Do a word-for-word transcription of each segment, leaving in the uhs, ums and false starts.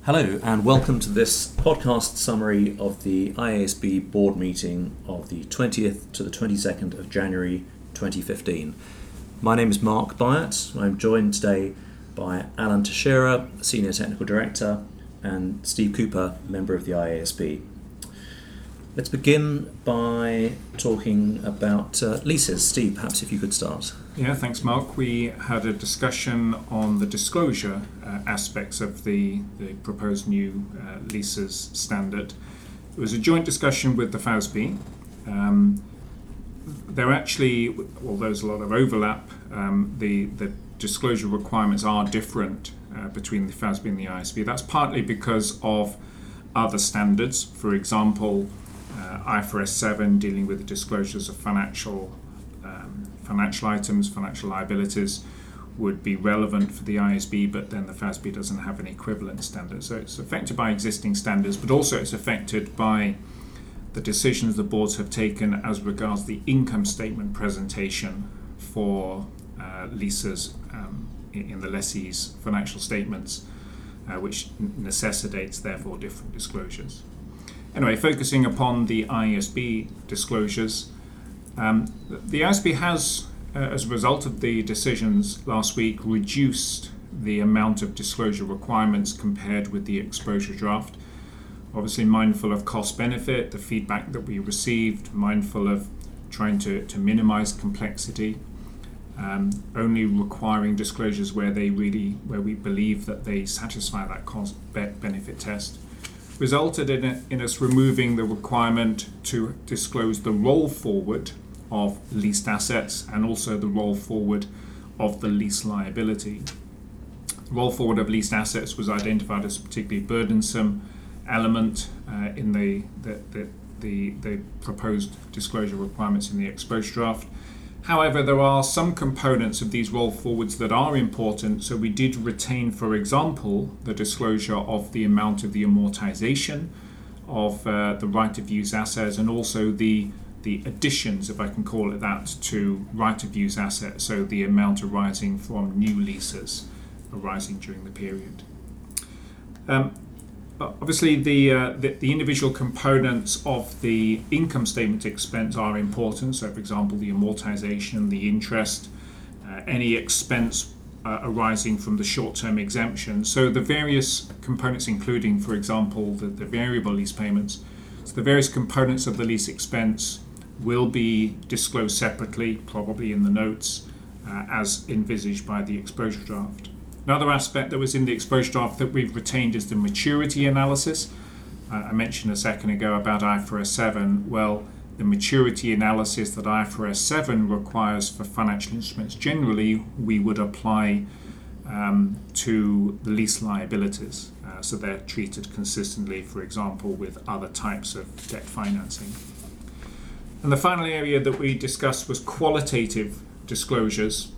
Hello and welcome to this podcast summary of the I A S B board meeting of the twentieth to the twenty-second of January twenty fifteen. My name is Mark Byatt. I'm joined today by Alan Teixeira, Senior Technical Director, and Steve Cooper, member of the I A S B. Let's begin by talking about uh, leases. Steve, perhaps if you could start. Yeah, thanks, Mark. We had a discussion on the disclosure uh, aspects of the, the proposed new uh, leases standard. It was a joint discussion with the F A S B. Um, there actually, although there's a lot of overlap, um, the, the disclosure requirements are different uh, between the F A S B and the I A S B. That's partly because of other standards. For example, uh, I F R S seven dealing with the disclosures of financial financial items, financial liabilities would be relevant for the I A S B, but then the F A S B doesn't have an equivalent standard. So it's affected by existing standards, but also it's affected by the decisions the boards have taken as regards the income statement presentation for uh, leases um, in, in the lessee's financial statements, uh, which necessitates therefore different disclosures. Anyway, focusing upon the I A S B disclosures, Um, the I A S B has, uh, as a result of the decisions last week, reduced the amount of disclosure requirements compared with the exposure draft. Obviously mindful of cost benefit, the feedback that we received, mindful of trying to, to minimize complexity, um, only requiring disclosures where they really, where we believe that they satisfy that cost benefit test, resulted in, it, in us removing the requirement to disclose the roll forward of leased assets and also the roll forward of the lease liability. The roll forward of leased assets was identified as a particularly burdensome element uh, in the the, the the the proposed disclosure requirements in the exposure draft. However, there are some components of these roll forwards that are important, so we did retain, for example, the disclosure of the amount of the amortization of uh, the right of use assets and also the the additions, if I can call it that, to right of use assets, so the amount arising from new leases arising during the period. Um, Obviously, the, uh, the the individual components of the income statement expense are important. So, for example, the amortization, the interest, uh, any expense uh, arising from the short-term exemption. So, the various components, including, for example, the, the variable lease payments. So, the various components of the lease expense will be disclosed separately, probably in the notes, uh, as envisaged by the exposure draft. Another aspect that was in the exposure draft that we've retained is the maturity analysis. Uh, I mentioned a second ago about I F R S seven. Well, the maturity analysis that I F R S seven requires for financial instruments generally, we would apply um, to the lease liabilities. Uh, so they're treated consistently, for example, with other types of debt financing. And the final area that we discussed was qualitative disclosures.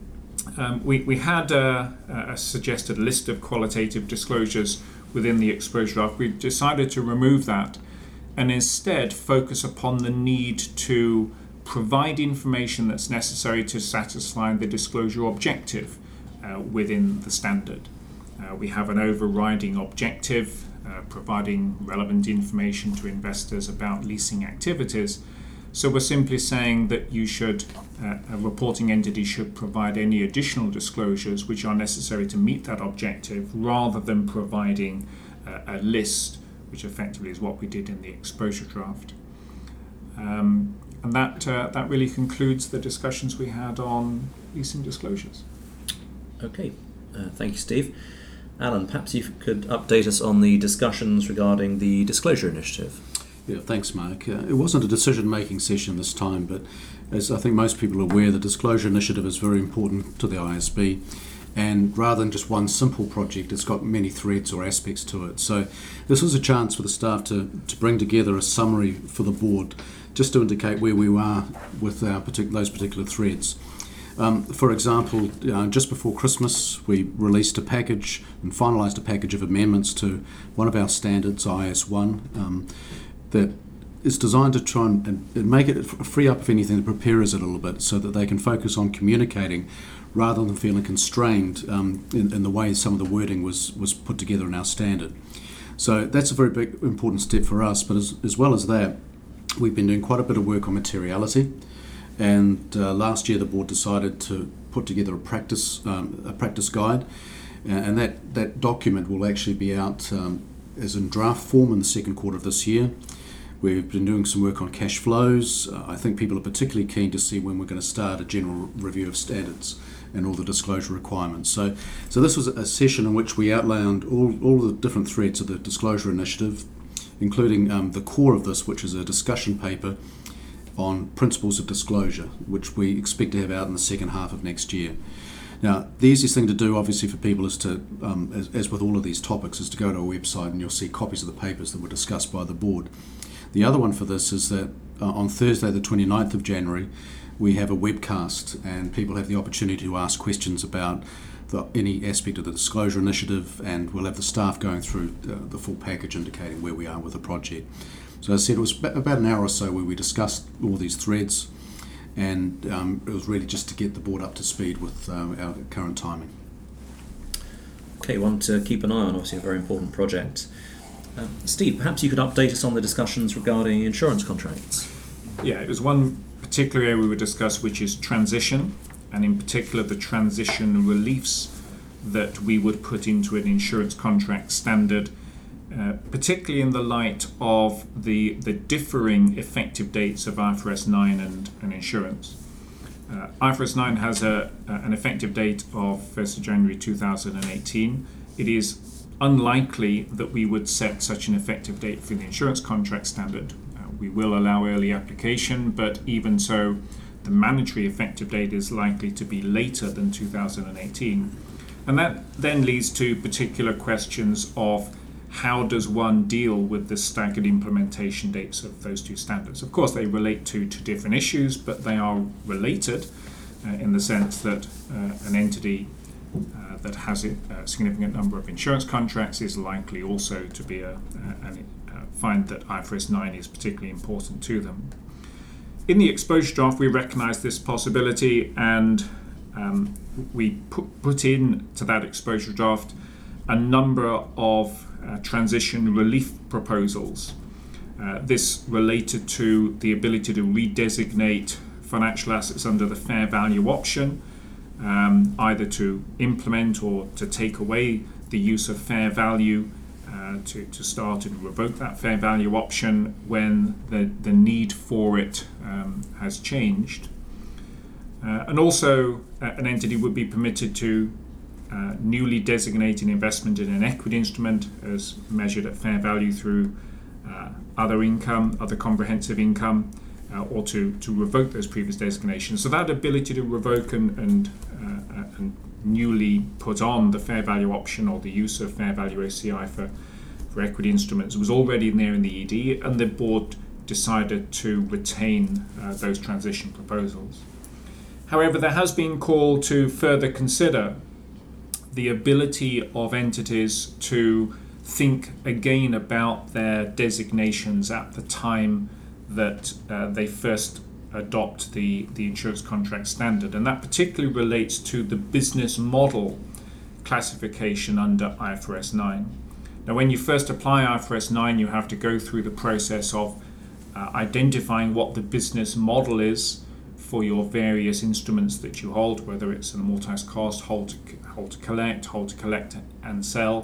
Um, we, we had a, a suggested list of qualitative disclosures within the exposure draft. We decided to remove that and instead focus upon the need to provide information that's necessary to satisfy the disclosure objective uh, within the standard. Uh, we have an overriding objective, uh, providing relevant information to investors about leasing activities. So we're simply saying that you should, uh, a reporting entity should provide any additional disclosures which are necessary to meet that objective rather than providing uh, a list, which effectively is what we did in the exposure draft. Um, and that, uh, that really concludes the discussions we had on leasing disclosures. Okay, uh, thank you, Steve. Alan, perhaps you could update us on the discussions regarding the disclosure initiative. Yeah, thanks, Mark. Uh, it wasn't a decision-making session this time, but as I think most people are aware, the disclosure initiative is very important to the I A S B, and rather than just one simple project, it's got many threads or aspects to it. So this was a chance for the staff to, to bring together a summary for the board, just to indicate where we are with our partic- those particular threads. Um, for example, uh, just before Christmas, we released a package and finalised a package of amendments to one of our standards, I S one, um, that is designed to try and, and make it free up, if anything, the preparers a little bit so that they can focus on communicating rather than feeling constrained um, in, in the way some of the wording was, was put together in our standard. So that's a very big, important step for us. But as, as well as that, we've been doing quite a bit of work on materiality. And uh, last year, the board decided to put together a practice um, a practice guide, uh, and that, that document will actually be out um, as in draft form in the second quarter of this year. We've been doing some work on cash flows. Uh, I think people are particularly keen to see when we're going to start a general review of standards and all the disclosure requirements. So, so this was a session in which we outlined all, all the different threads of the disclosure initiative, including um, the core of this, which is a discussion paper on principles of disclosure, which we expect to have out in the second half of next year. Now, the easiest thing to do, obviously, for people is to, um, as, as with all of these topics, is to go to our website and you'll see copies of the papers that were discussed by the board. The other one for this is that uh, on Thursday, the twenty-ninth of January, we have a webcast and people have the opportunity to ask questions about the, any aspect of the disclosure initiative, and we'll have the staff going through the, the full package indicating where we are with the project. So as I said, it was about an hour or so where we discussed all these threads, and um, it was really just to get the board up to speed with uh, our current timing. Okay, one to keep an eye on, obviously a very important project. Um, Steve, perhaps you could update us on the discussions regarding insurance contracts. Yeah, it was one particular area we would discuss, which is transition, and in particular the transition reliefs that we would put into an insurance contract standard, uh, particularly in the light of the, the differing effective dates of I F R S nine and, and insurance. Uh, I F R S nine has a, a, an effective date of first of January two thousand eighteen. It is unlikely that we would set such an effective date for the insurance contract standard. Uh, we will allow early application, but even so, the mandatory effective date is likely to be later than two thousand eighteen. And that then leads to particular questions of how does one deal with the staggered implementation dates of those two standards. Of course, they relate to, to different issues, but they are related uh, in the sense that uh, an entity uh, that has a significant number of insurance contracts is likely also to be a, a, a, a find that I F R S nine is particularly important to them. In the exposure draft, we recognise this possibility, and um, we put, put in to that exposure draft a number of uh, transition relief proposals. Uh, this related to the ability to redesignate financial assets under the fair value option, um, either to implement or to take away the use of fair value, uh, to, to start and revoke that fair value option when the, the need for it um, has changed. Uh, and also, uh, an entity would be permitted to uh, newly designate an investment in an equity instrument as measured at fair value through uh, other income, other comprehensive income, uh, or to, to revoke those previous designations. So that ability to revoke and, and, uh, and newly put on the fair value option or the use of fair value O C I for, for equity instruments was already in there in the E D, and the board decided to retain uh, those transition proposals. However, there has been call to further consider the ability of entities to think again about their designations at the time that uh, they first adopt the, the insurance contract standard. And that particularly relates to the business model classification under I F R S nine. Now, when you first apply I F R S nine, you have to go through the process of uh, identifying what the business model is for your various instruments that you hold, whether it's an amortized cost, hold to, hold to collect, hold to collect and sell,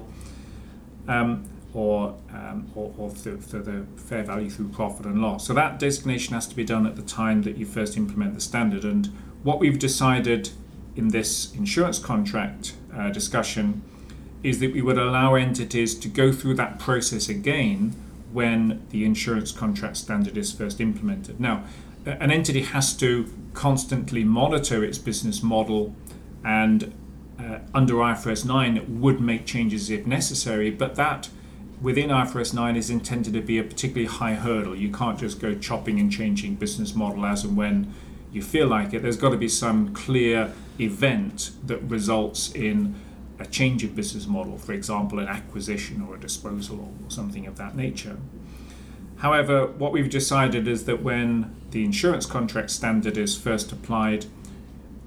um, or, um, or, or for, for the fair value through profit and loss. So that designation has to be done at the time that you first implement the standard. And what we've decided in this insurance contract uh, discussion is that we would allow entities to go through that process again when the insurance contract standard is first implemented. Now, an entity has to constantly monitor its business model, and uh, under I F R S nine it would make changes if necessary, but that within I F R S nine is intended to be a particularly high hurdle. You can't just go chopping and changing business model as and when you feel like it. There's got to be some clear event that results in a change of business model, for example, an acquisition or a disposal or something of that nature. However, what we've decided is that when the insurance contract standard is first applied,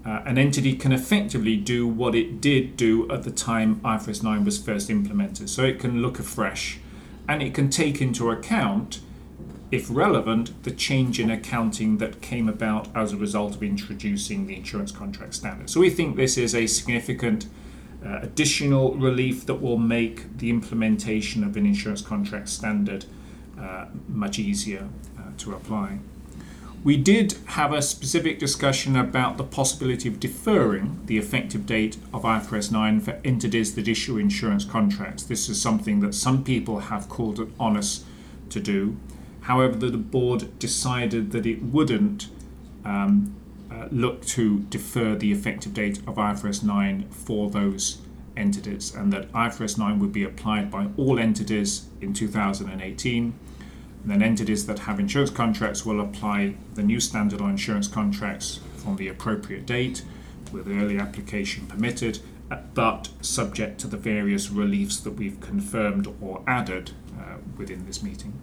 uh, an entity can effectively do what it did do at the time I F R S nine was first implemented. So it can look afresh, and it can take into account, if relevant, the change in accounting that came about as a result of introducing the insurance contract standard. So we think this is a significant uh, additional relief that will make the implementation of an insurance contract standard uh, much easier uh, to apply. We did have a specific discussion about the possibility of deferring the effective date of I F R S nine for entities that issue insurance contracts. This is something that some people have called on us to do. However, the board decided that it wouldn't um, uh, look to defer the effective date of I F R S nine for those entities, and that I F R S nine would be applied by all entities in two thousand eighteen. And then entities that have insurance contracts will apply the new standard on insurance contracts from the appropriate date, with early application permitted, but subject to the various reliefs that we've confirmed or added uh, within this meeting.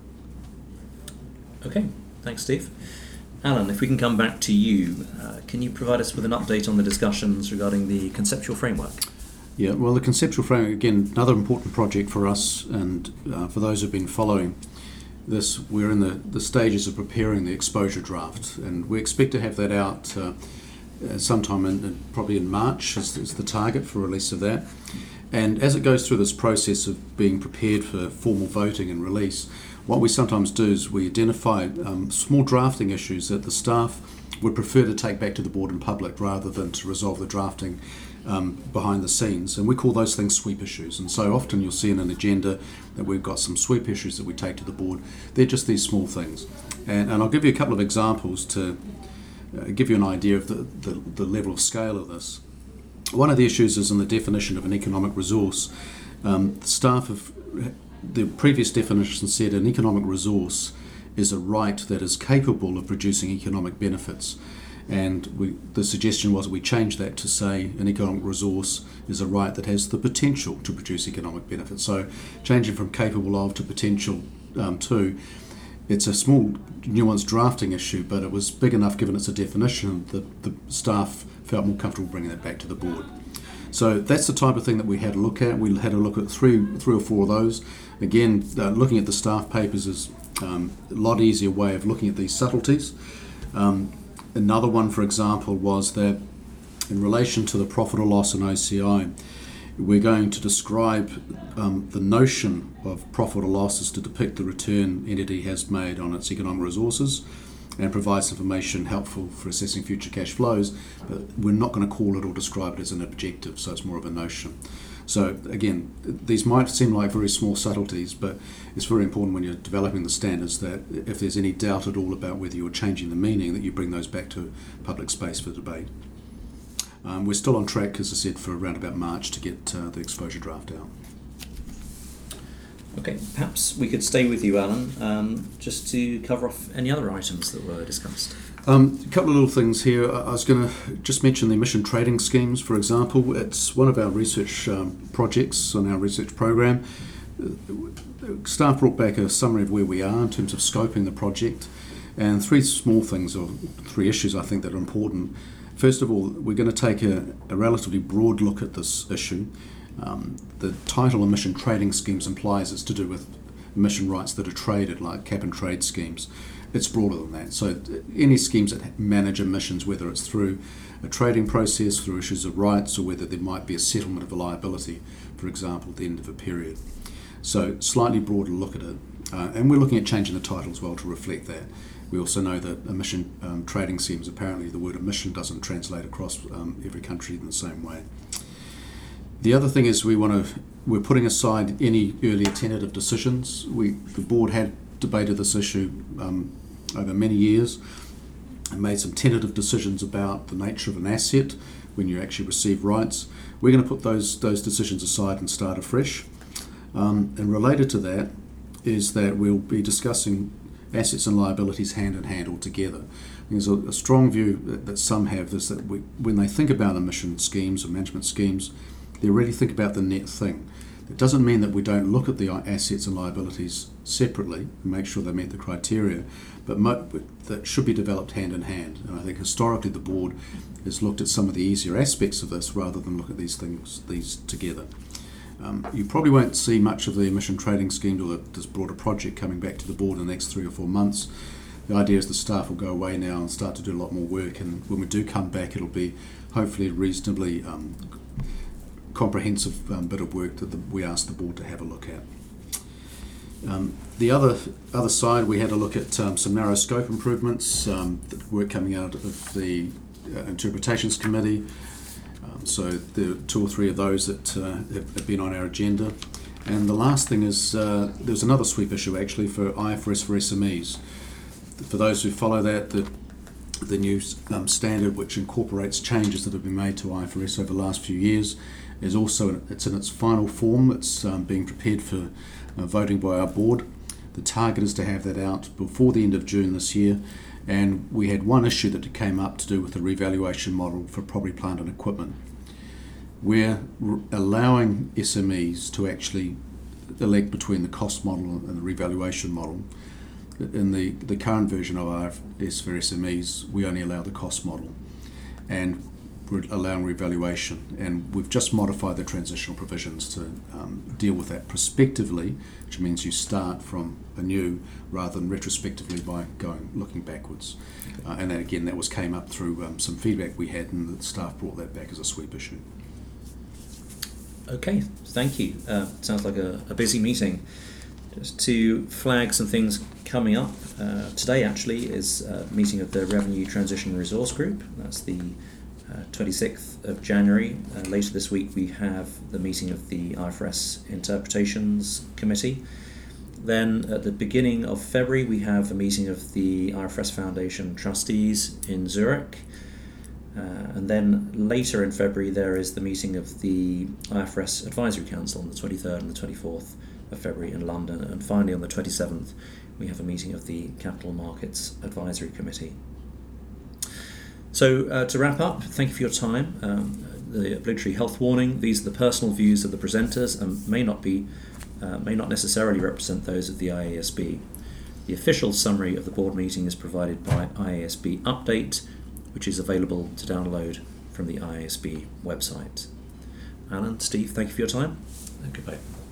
Okay, thanks, Steve. Alan, if we can come back to you, uh, can you provide us with an update on the discussions regarding the conceptual framework? Yeah, well, the conceptual framework, again, another important project for us, and uh, for those who've been following this, we're in the, the stages of preparing the exposure draft, and we expect to have that out uh, sometime in, in probably in March is, is the target for release of that. And as it goes through this process of being prepared for formal voting and release, what we sometimes do is we identify um, small drafting issues that the staff would prefer to take back to the board in public rather than to resolve the drafting um, behind the scenes, and we call those things sweep issues. And so often you'll see in an agenda that we've got some sweep issues that we take to the board. They're just these small things, and, and I'll give you a couple of examples to uh, give you an idea of the, the, the level of scale of this. One of the issues is in the definition of an economic resource. Um, the staff have, the previous definition said an economic resource is a right that is capable of producing economic benefits. And we, the suggestion was that we change that to say an economic resource is a right that has the potential to produce economic benefits. So changing from capable of to potential um, to, it's a small nuanced drafting issue, but it was big enough given it's a definition that the staff felt more comfortable bringing that back to the board. So that's the type of thing that we had a look at. We had a look at three, three or four of those. Again, uh, looking at the staff papers is um, a lot easier way of looking at these subtleties. Um, Another one, for example, was that in relation to the profit or loss in O C I, we're going to describe um, the notion of profit or loss as to depict the return entity has made on its economic resources and provides information helpful for assessing future cash flows, but we're not going to call it or describe it as an objective, so it's more of a notion. So again, these might seem like very small subtleties, but it's very important when you're developing the standards that if there's any doubt at all about whether you're changing the meaning, that you bring those back to public space for debate. Um, we're still on track, as I said, for around about March to get uh, the exposure draft out. Okay, perhaps we could stay with you, Alan, um, just to cover off any other items that were discussed. Um, a couple of little things here. I was going to just mention the emission trading schemes, for example. It's one of our research um, projects on our research program. Staff brought back a summary of where we are in terms of scoping the project, and three small things, or three issues I think that are important. First of all, we're going to take a, a relatively broad look at this issue. Um, the title emission trading schemes implies it's to do with emission rights that are traded, like cap and trade schemes. It's broader than that. So any schemes that manage emissions, whether it's through a trading process, through issues of rights, or whether there might be a settlement of a liability, for example, at the end of a period. So slightly broader look at it. Uh, and we're looking at changing the title as well to reflect that. We also know that emission um, trading schemes, apparently the word emission doesn't translate across um, every country in the same way. The other thing is we want to, we're putting aside any earlier tentative decisions. We, the board had debated this issue um, over many years and made some tentative decisions about the nature of an asset when you actually receive rights. We're going to put those those decisions aside and start afresh. Um, and related to that is that we'll be discussing assets and liabilities hand in hand altogether. There's a, a strong view that, that some have is that we, when they think about emission schemes or management schemes, they really think about the net thing. It doesn't mean that we don't look at the assets and liabilities separately and make sure they meet the criteria, but mo- that should be developed hand in hand. And I think historically the board has looked at some of the easier aspects of this rather than look at these things these together. Um, you probably won't see much of the emission trading scheme or this broader project coming back to the board in the next three or four months. The idea is the staff will go away now and start to do a lot more work, and when we do come back it'll be hopefully a reasonably um, comprehensive um, bit of work that the, we asked the board to have a look at. Um, the other other side, we had a look at um, some narrow scope improvements, um, that work coming out of the uh, Interpretations Committee. Um, so there are two or three of those that uh, have, have been on our agenda. And the last thing is, uh, there's another sweep issue actually for I F R S for S M Es. For those who follow that, the the new um, standard, which incorporates changes that have been made to I F R S over the last few years, is also it's in its final form. It's um, being prepared for uh, voting by our board. The target is to have that out before the end of June this year, and we had one issue that came up to do with the revaluation model for property, plant and equipment. We're r- allowing S M Es to actually elect between the cost model and the revaluation model. In the, the current version of I F R S for S M Es, we only allow the cost model, and we're allowing revaluation, and we've just modified the transitional provisions to um, deal with that prospectively, which means you start from anew rather than retrospectively by going looking backwards. Okay. Uh, and then again, that was came up through um, some feedback we had, and the staff brought that back as a sweep issue. Okay, thank you. Uh, sounds like a, a busy meeting. Just to flag some things coming up, uh, today actually is a meeting of the Revenue Transition Resource Group. That's the uh, twenty-sixth of January. Uh, later this week we have the meeting of the I F R S Interpretations Committee. Then at the beginning of February we have a meeting of the I F R S Foundation Trustees in Zurich. Uh, and then later in February there is the meeting of the I F R S Advisory Council on the twenty-third and the twenty-fourth of February in London. And finally on the twenty-seventh we have a meeting of the Capital Markets Advisory Committee. So uh, to wrap up, thank you for your time. Um, the obligatory health warning: these are the personal views of the presenters and may not be, uh, may not necessarily represent those of the I A S B. The official summary of the board meeting is provided by I A S B Update, which is available to download from the I A S B website. Alan, Steve, thank you for your time, and goodbye.